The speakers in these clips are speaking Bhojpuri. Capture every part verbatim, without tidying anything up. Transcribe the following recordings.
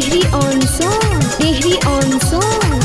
Dehri on song, Dehri on song.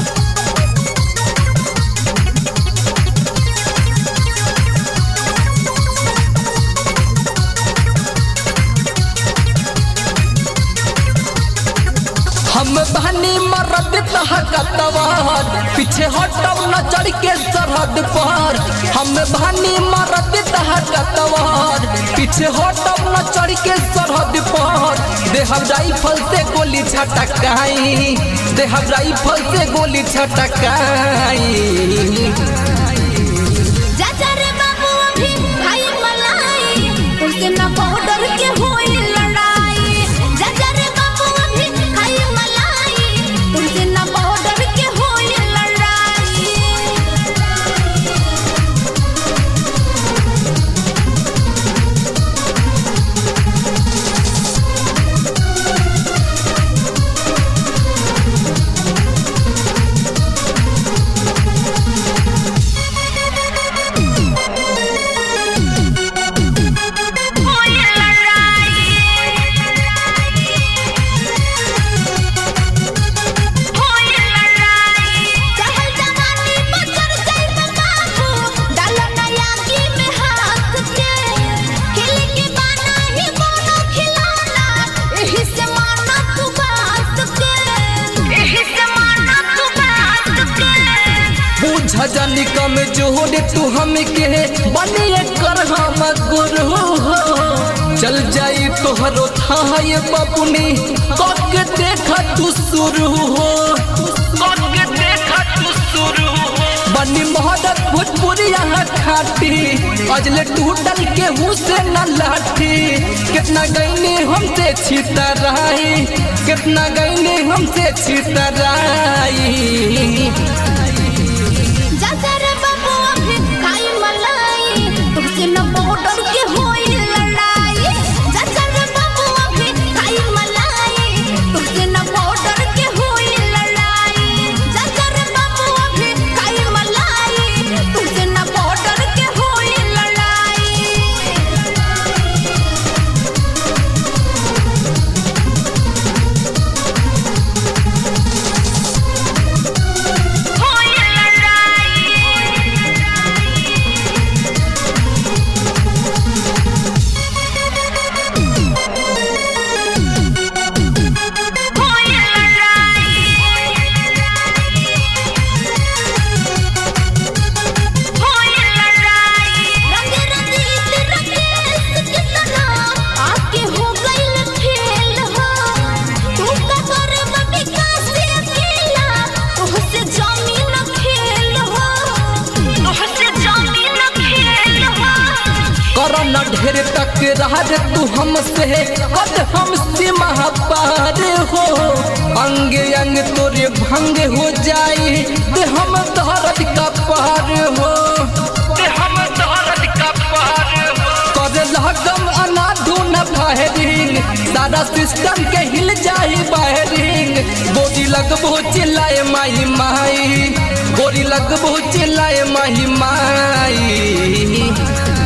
हम बहनी मरद तहकतवार पीछे हटब न चढ़ के सरहद पर। हम बहनी मरद तहकतवार पीछे हटब न चढ़ के सरहद पर। देहब राइफल से गोली छटकाई, देहब राइफल से गोली छटकाई। चाचा रे बाबू अभी खाई मलाई, उनसे ना बॉर्डर के होई लड़ाई। चाचा रे बाबू अभी खाई मलाई, उनसे ना बॉर्डर के होई लड़ाई। झजनी कम जोड़ तू हम के बनिए कर हम गुरु हो। चल जाई तोहरो थाय बबुनी कक देखा तू शुरू हो, कक देखा तू शुरू हो। बनी मोहब्बत भोजपुरी यहाँ खाटी, अजले टूटल के हूँ से न लाठी। कितना गईने हमसे छितराई, कितना गईने हमसे छितराई। चाचा रे बाबू अभी खाई मलाई, तुमसे न बॉर्डर के होई लड़ाई। चाचा रे बाबू अभी खाई मलाई, तुमसे न बॉर्डर के होई लड़ाई। चाचा रे बाबू अभी खाई मलाई, तुमसे न बॉर्डर के होई लड़ाई। करना ढेर तक रहा तू हमसे कद हम सीमा पार हो। अंग अंग तोरे भंग हो जाए ते हम दर्द का पार हो, ते हम दर्द का पार हो। कर लगम अनाधु न फायरिंग, सारा सिस्टम के हिल जाए वायरिंग। गोरी लगबो चिल्लाए माही माही, गोरी लगबो चिल्लाए माही माही।